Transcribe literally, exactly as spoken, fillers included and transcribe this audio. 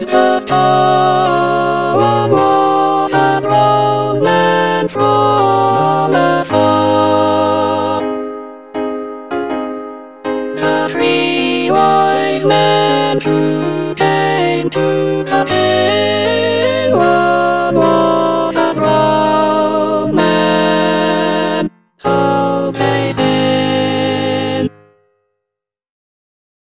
the star was a grown man from afar. The three wise men who came to the